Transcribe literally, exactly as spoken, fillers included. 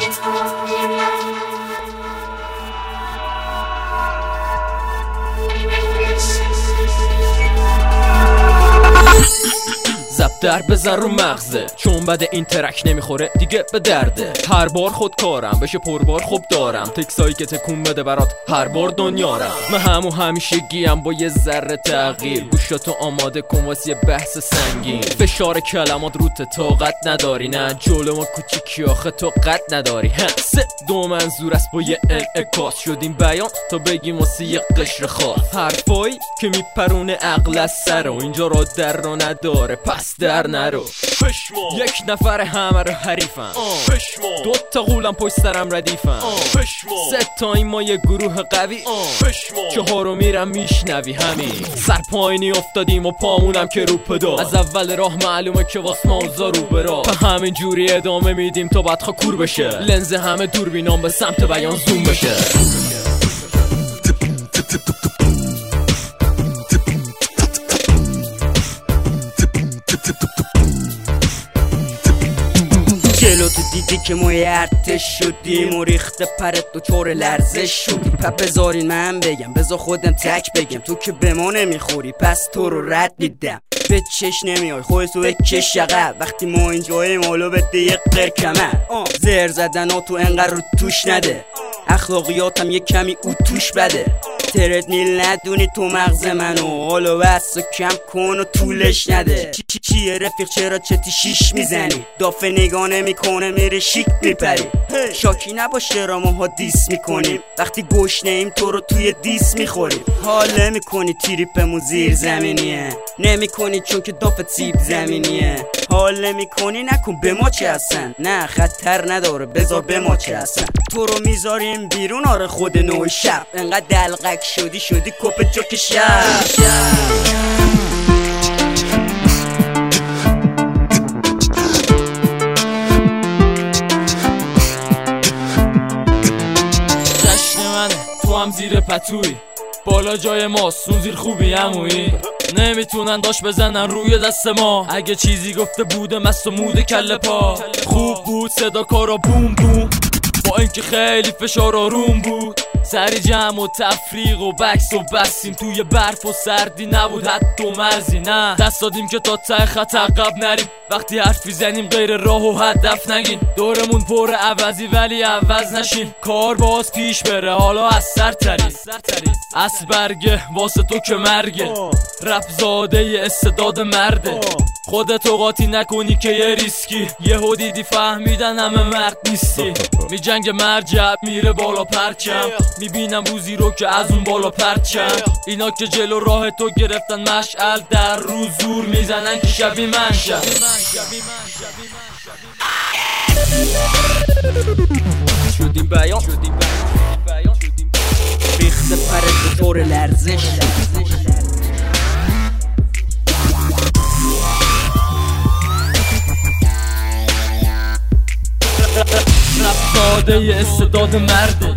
در بزن رو مغزه، چون بده این ترک نمیخوره دیگه به درده. هر بار خود کارم بشه پربار خوب دارم، تکسایی که تکون بده برات هر بار دنیارم. من همو همیشه گیم با یه ذره تغییر، گوشاتو آماده کن واسه یه بحث سنگین. فشار کلمات روت طاقت نداری، نه جلو ما کوچیکی آخه تو قد نداری. سه دو منظور است با یه انعکاس، شدیم بیان تا بگیم واسه یه قشر خاص. حرفایی که میپرونه عقل از سر و اینجا را در رو نداره پس در نرو. پشما یک نفر همه رو حریفم، پشما دو تا غولم پشت سرم ردیفم، پشما سه تا این ما یه گروه قوی، پشما چهارو میرم میشنوی همین. سر پایینی افتادیم و پامونم که رو پدا، از اول راه معلومه که واس ما اوزا رو برا. و همین جوری ادامه میدیم تا بدخوا کور بشه، لنز همه دوربینام به سمت بیان زوم بشه. جلو تو دیدی که ما ارتش شدیم و ریخته پرت دو چور لرزش شدی. پس بذارین من بگم، بذار خودم تک بگم، تو که به ما نمیخوری پس تو رو رد دیدم. به چش نمیای خودتو بکش عقب، وقتی ما اینجاییم حالا بده یه قرکمه. زر زدن ها تو انقدر رو توش نده، اخلاقیاتم یه کمی او توش بده. ترد نیل ندونی تو مغز منو، حالا بس و کم کن و طولش نده. چی چیه رفیق چرا چتی شیش میزنی، دافه نگاه نمیکنه میره شیک میپری. شاکی نباش چرا ماها دیس میکنیم، وقتی گوش نیم تو رو توی دیس میخوریم. حال میکنی تریپمون زیر زمینیه، نمیکنی چون که دافت سیب زمینیه. حال نمیکنی نکن به ما چه هستن، نه خطر نداره بذار به ما چه هستن. تو رو میذاریم بیرون آره خود نوع شب، انقدر دلقک شدی شدی کپ جوک شب. جشن منه تو هم زیر پتوی، بالا جای ماست اون زیر خوبی عمویی. نمیتونن داش بزنن روی دست ما، اگه چیزی گفته بوده مست و موده کله پا. خوب بود صدا کارا بوم بوم، با اینکه خیلی فشار آروم بود. سری جمع و تفریق و بکس و بستیم، توی برف و سردی نبود حد و مرزی. نه دست دادیم که تا ته خط عقب نریم، وقتی حرف میزنیم غیر راه و هدف نگیم. دورمون پر عوضی ولی عوض نشیم، کار باز پیش بره حالا از سر تری. از برگه واسه تو که مرگه، رپ زاده استعداد مرده. خودتو قاطی نکنی که یه ریسکی، یهو دیدی فهمیدن همه مرد نیستی. می جنگ مرجع میره بالا پرچم، میبینم روزی رو که از اون بالا پرچم. اینا که جلو راه تو گرفتن مشعل، در روز زور میزنن که شبی من شب. شدیم بیان ریخته پرت به طور لرزش. رپ ساده استعداد مرده،